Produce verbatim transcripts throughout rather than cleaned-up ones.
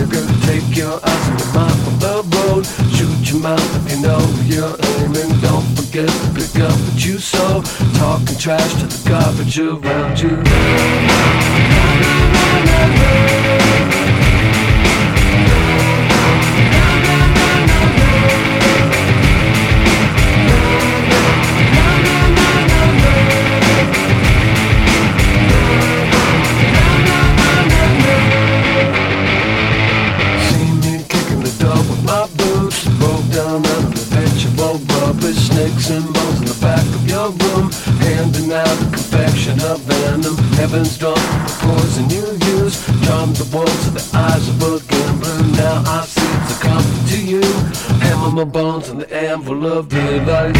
trigger, take your eyes and your mind from the road. Shoot your mouth if you know you're aiming. Don't forget to pick up what you sow. Talking trash to the garbage around you. Snakes and bones in the back of your room, handing out a confection of venom. Heaven's drunk with the poison you use. Charm the wolves with the eyes of book and blue. Now I see it's a comfort to you. Hammer my bones in the anvil of real life.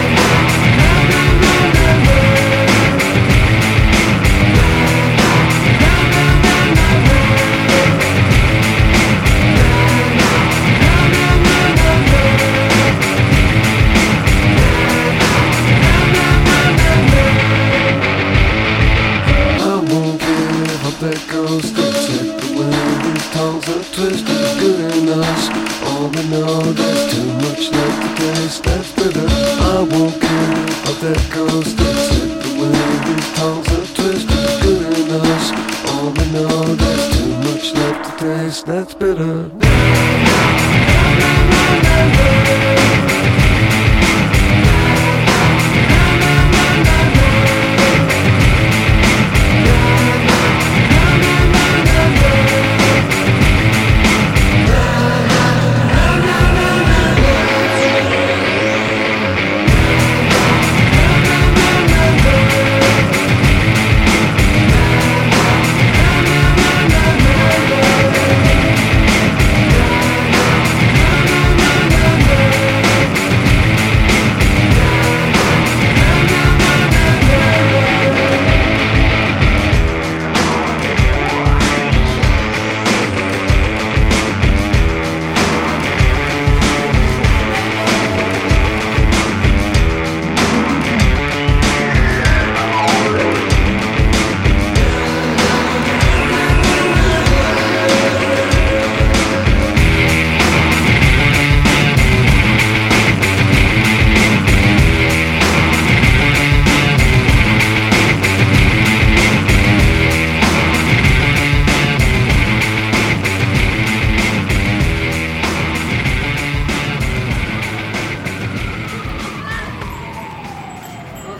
That goes to take the wind. These tongues are twisted, it's good in us. All we know, there's too much left to taste. That's bitter. I won't care how that goes to take the wind. These tongues are twisted, it's good in us. All we know, there's too much left to taste. That's bitter.